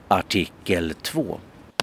Artikel 2.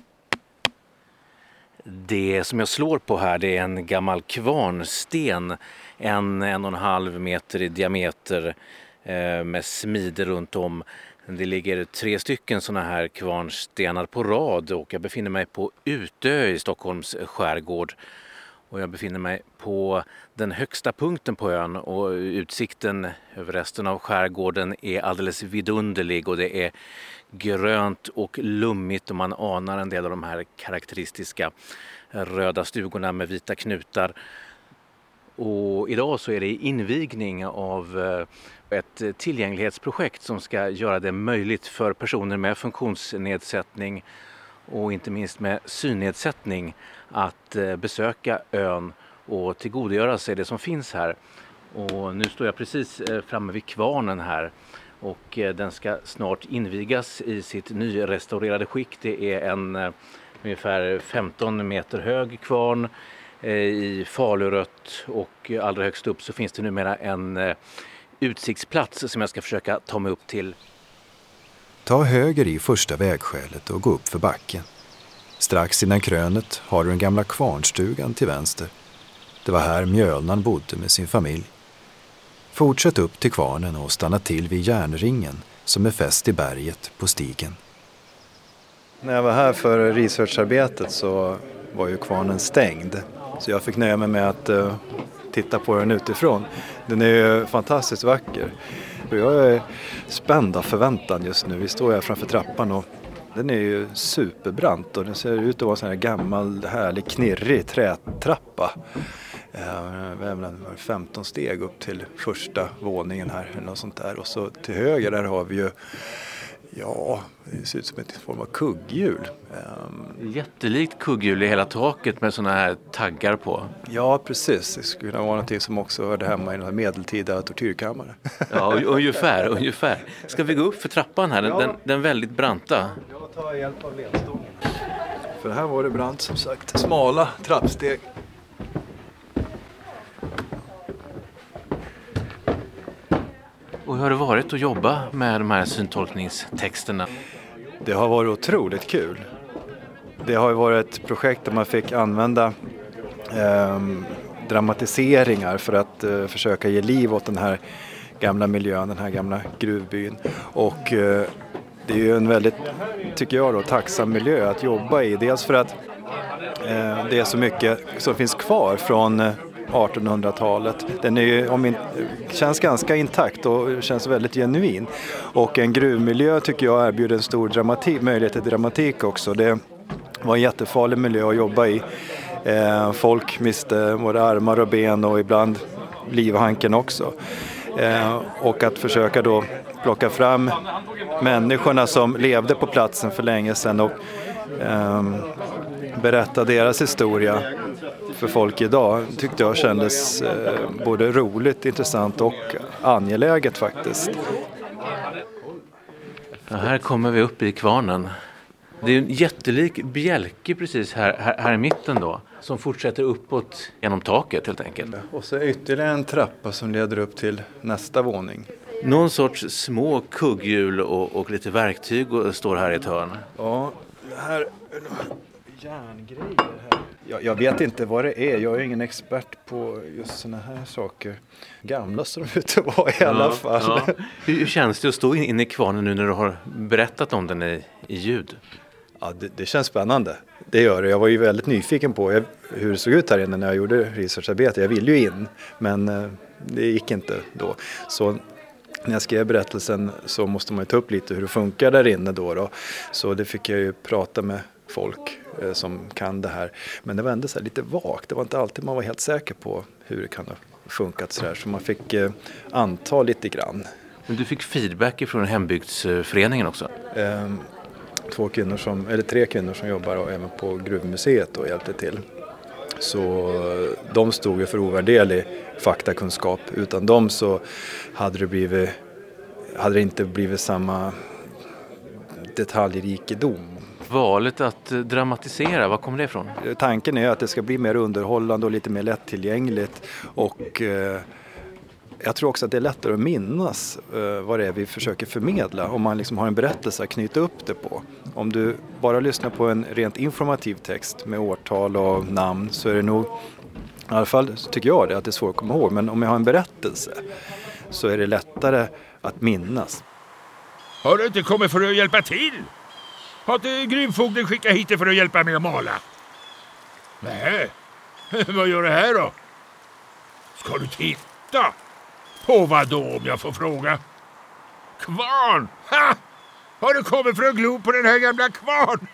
Det som jag slår på här, det är en gammal kvarnsten, 1,5 meter i diameter med smider runt om. Det ligger 3 stycken sådana här kvarnstenar på rad och jag befinner mig på Utö i Stockholms skärgård. Och jag befinner mig på den högsta punkten på ön och utsikten över resten av skärgården är alldeles vidunderlig och det är grönt och lummigt och man anar en del av de här karaktäristiska röda stugorna med vita knutar. Och idag så är det invigning av ett tillgänglighetsprojekt som ska göra det möjligt för personer med funktionsnedsättning och inte minst med synnedsättning att besöka ön och tillgodogöra sig det som finns här. Och nu står jag precis framme vid kvarnen här och den ska snart invigas i sitt nyrestaurerade skick. Det är en ungefär 15 meter hög kvarn i falurött och allra högst upp så finns det numera en utsiktsplats som jag ska försöka ta mig upp till. Ta höger i första vägskälet och gå upp för backen. Strax innan krönet har du den gamla kvarnstugan till vänster. Det var här Mjölnan bodde med sin familj. Fortsätt upp till kvarnen och stanna till vid järnringen som är fäst i berget på stigen. När jag var här för researcharbetet så var ju kvarnen stängd. Så jag fick nöja mig med att titta på den utifrån. Den är ju fantastiskt vacker. Jag är spänd av förväntan just nu. Vi står här framför trappan och den är ju superbrant och den ser ut att vara en sån här gammal, härlig, knirrig trätrappa. 15 steg upp till första våningen här eller något sånt där. Och så till höger där har vi ju, ja, det ser ut som en form av kugghjul. Jättelikt kugghjul i hela taket med såna här taggar på. Ja, precis. Det skulle vara någonting som också hörde hemma i en medeltida tortyrkammare. Ja, ungefär. Ska vi gå upp för trappan här? Den väldigt branta. Jag tar hjälp av ledstången. För här var det brant som sagt. Smala trappsteg. Och hur har det varit att jobba med de här syntolkningstexterna? Det har varit otroligt kul. Det har ju varit ett projekt där man fick använda dramatiseringar för att försöka ge liv åt den här gamla miljön, den här gamla gruvbyn. Och det är ju en väldigt, tycker jag då, tacksam miljö att jobba i. Dels för att det är så mycket som finns kvar från 1800-talet. Den är ju, känns ganska intakt och känns väldigt genuin. Och en gruvmiljö tycker jag erbjuder en stor möjlighet till dramatik också. Det var en jättefarlig miljö att jobba i. Folk miste både armar och ben och ibland livhanken också. Och att försöka då plocka fram människorna som levde på platsen för länge sedan och berätta deras historia för folk idag tyckte jag kändes både roligt, intressant och angeläget faktiskt. Ja, här kommer vi upp i kvarnen. Det är en jättelik bjälke precis här i mitten då, som fortsätter uppåt genom taket helt enkelt. Och så ytterligare en trappa som leder upp till nästa våning. Någon sorts små kugghjul och lite verktyg står här i ett hörn. Ja, det här är järngrejer här. Jag vet inte vad det är. Jag är ingen expert på just såna här saker. Gamla som de ute var i alla fall. Ja. Hur känns det att stå inne i kvarnen nu när du har berättat om den i ljud? Ja, det känns spännande. Det gör det. Jag var ju väldigt nyfiken på hur det såg ut här inne när jag gjorde researcharbete. Jag ville ju in, men det gick inte då. Så när jag skrev berättelsen så måste man ju ta upp lite hur det funkar där inne då. Så det fick jag ju prata med folk som kan det här. Men det var ändå så här lite vagt. Det var inte alltid man var helt säker på hur det kan ha funkat så här. Så man fick anta lite grann. Men du fick feedback från hembygdsföreningen också? 3 kvinnor som jobbar och även på Gruvmuseet och hjälpte till. Så de stod ju för ovärderlig faktakunskap. Utan dem så hade det inte blivit samma detaljrikedom. Valet att dramatisera, var kommer det ifrån? Tanken är att det ska bli mer underhållande och lite mer lättillgängligt och jag tror också att det är lättare att minnas vad det är vi försöker förmedla om man liksom har en berättelse att knyta upp det på. Om du bara lyssnar på en rent informativ text med årtal och namn så är det nog, i alla fall tycker jag det, att det är svårt att komma ihåg. Men om jag har en berättelse så är det lättare att minnas. Har du inte kommit för att hjälpa till? Har inte grymfogden skickat hit dig för att hjälpa mig att mala? Nej, vad gör du här då? Ska du titta? På vad då, om jag får fråga? Kvarn! Ha! Har du kommit för att glo på den här gamla kvarn?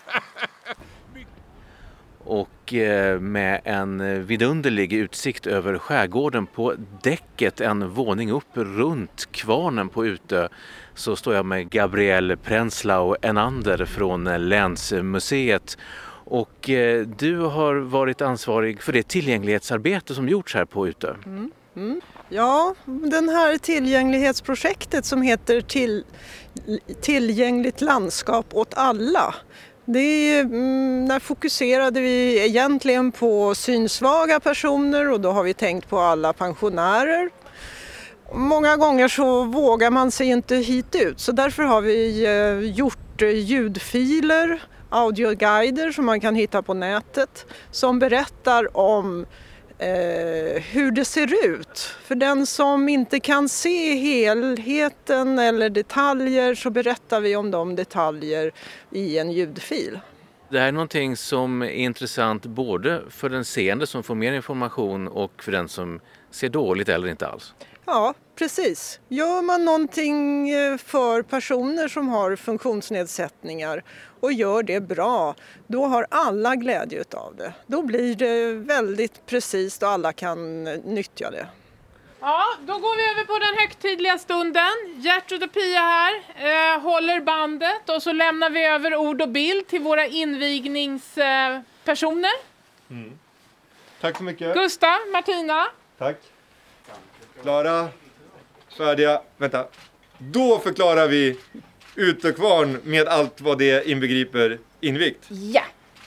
Och med en vidunderlig utsikt över skärgården på däcket en våning upp runt kvarnen på Utö så står jag med Gabriel Prenslau Enander från Länsmuseet. Och du har varit ansvarig för det tillgänglighetsarbete som gjorts här på Utö. Ja, den här tillgänglighetsprojektet som heter Tillgängligt landskap åt alla. Där fokuserade vi egentligen på synsvaga personer och då har vi tänkt på alla pensionärer. Många gånger så vågar man sig inte hit ut så därför har vi gjort ljudfiler, audioguider som man kan hitta på nätet som berättar om hur det ser ut. För den som inte kan se helheten eller detaljer så berättar vi om de detaljer i en ljudfil. Det här är någonting som är intressant både för den seende som får mer information och för den som ser dåligt eller inte alls. Ja, precis. Gör man någonting för personer som har funktionsnedsättningar och gör det bra, då har alla glädje av det. Då blir det väldigt precis och alla kan nyttja det. Ja, då går vi över på den högtidliga stunden. Gertrud och Pia här håller bandet och så lämnar vi över ord och bild till våra invigningspersoner. Tack så mycket. Gustav, Martina. Tack. Klara, färdiga. Vänta. Då förklarar vi Utö kvarn med allt vad det inbegriper invigt. Ja.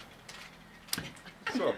Så.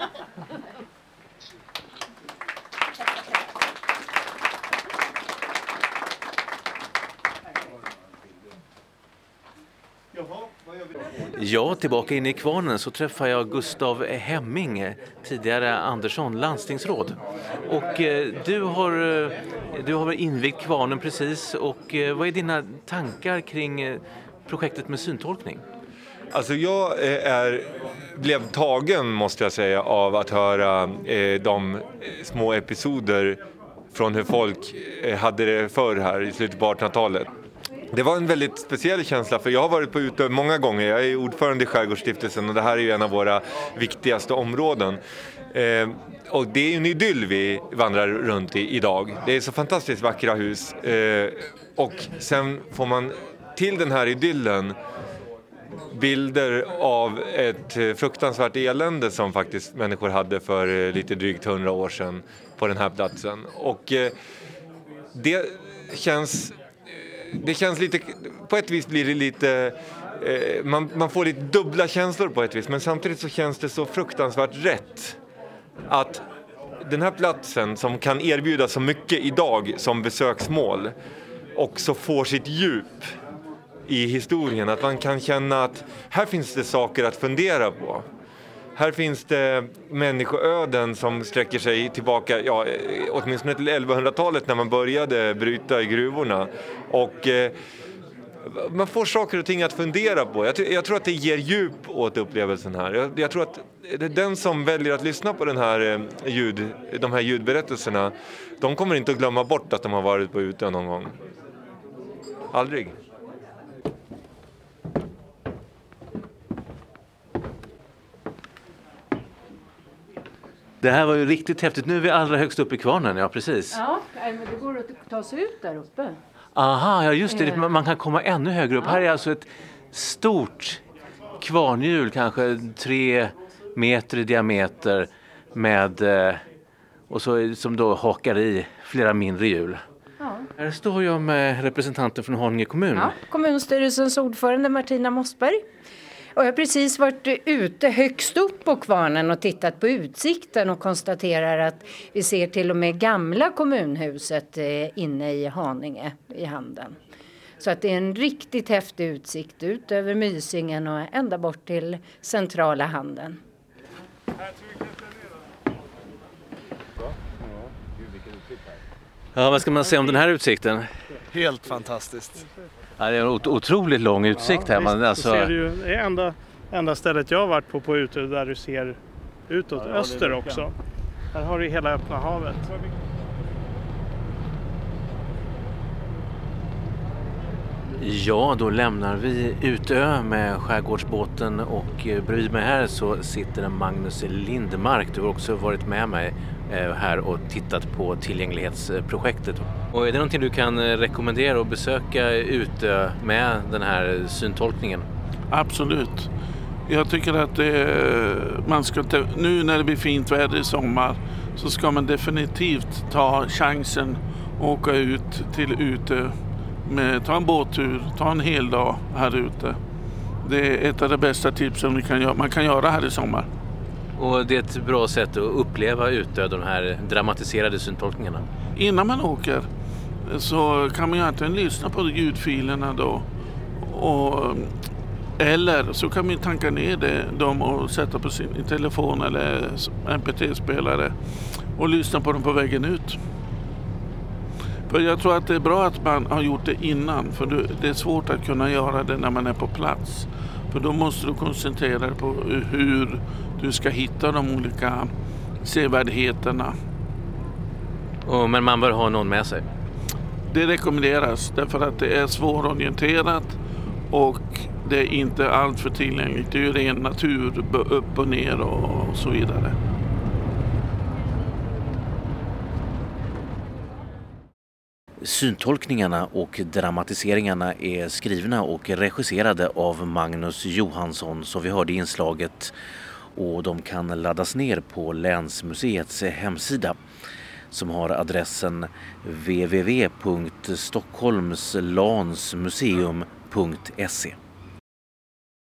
Ja, tillbaka in i kvarnen så träffar jag Gustav Hemming, tidigare Andersson, landstingsråd. Och du har invigt kvarnen precis och vad är dina tankar kring projektet med syntolkning? Alltså jag blev tagen, måste jag säga, av att höra de små episoder från hur folk hade det förr här i slutet på 1800-talet. Det var en väldigt speciell känsla, för jag har varit på Utö många gånger. Jag är ordförande i Skärgårdsstiftelsen och det här är ju en av våra viktigaste områden. Och det är ju en idyll vi vandrar runt i idag. Det är så fantastiskt vackra hus. Och sen får man till den här idyllen bilder av ett fruktansvärt elände som faktiskt människor hade för lite drygt 100 år sedan på den här platsen. Och det känns lite, på ett vis blir det lite, man får lite dubbla känslor på ett vis, men samtidigt så känns det så fruktansvärt rätt att den här platsen som kan erbjuda så mycket idag som besöksmål också får sitt djup i historien, att man kan känna att här finns det saker att fundera på. Här finns det människoöden som sträcker sig tillbaka, åtminstone till 1100-talet när man började bryta i gruvorna. Och man får saker och ting att fundera på. Jag tror att det ger djup åt upplevelsen här. Jag tror att den som väljer att lyssna på de här ljudberättelserna, de kommer inte att glömma bort att de har varit på Utö någon gång. Aldrig. Det här var ju riktigt häftigt. Nu är vi allra högst upp i kvarnen, ja precis. Ja, men det går att ta sig ut där uppe. Aha, ja just det. Man kan komma ännu högre upp. Här är alltså ett stort kvarnhjul, kanske 3 meter i diameter med, och så, som då hakar i flera mindre hjul. Ja. Här står jag med representanter från Haninge kommun. Ja, kommunstyrelsens ordförande Martina Mossberg. Och jag har precis varit ute högst upp på kvarnen och tittat på utsikten och konstaterar att vi ser till och med gamla kommunhuset inne i Haninge i Handen. Så att det är en riktigt häftig utsikt ut över Mysingen och ända bort till centrala Handen. Ja, vad ska man säga om den här utsikten? Helt fantastiskt. Ja, det är en otroligt lång utsikt här. Man, alltså... ser du, det är enda stället jag har varit på ute där du ser utåt öster också. Här har du hela öppna havet. Ja, då lämnar vi Utö med skärgårdsbåten och bredvid mig här så sitter Magnus Lindmark. Du har också varit med mig här och tittat på tillgänglighetsprojektet. Och är det någonting du kan rekommendera att besöka Utö med den här syntolkningen? Absolut. Jag tycker att man ska nu när det blir fint väder i sommar så ska man definitivt ta chansen och åka ut till Utö. Ta en båttur, ta en hel dag här ute. Det är ett av de bästa tipsen man kan göra här i sommar. Och det är ett bra sätt att uppleva Utö, de här dramatiserade syntolkningarna. Innan man åker så kan man ju egentligen lyssna på ljudfilerna då. Eller så kan man tanka ner dem och sätta på sin telefon eller MP3-spelare och lyssna på dem på vägen ut. För jag tror att det är bra att man har gjort det innan, för det är svårt att kunna göra det när man är på plats. För då måste du koncentrera dig på hur du ska hitta de olika sevärdheterna. Men man bör ha någon med sig? Det rekommenderas därför att det är svårorienterat och det är inte allt för tillgängligt. Det är ju ren natur upp och ner och så vidare. Syntolkningarna och dramatiseringarna är skrivna och regisserade av Magnus Johansson, så vi hörde inslaget, och de kan laddas ner på Länsmuseets hemsida som har adressen www.stockholmslansmuseum.se.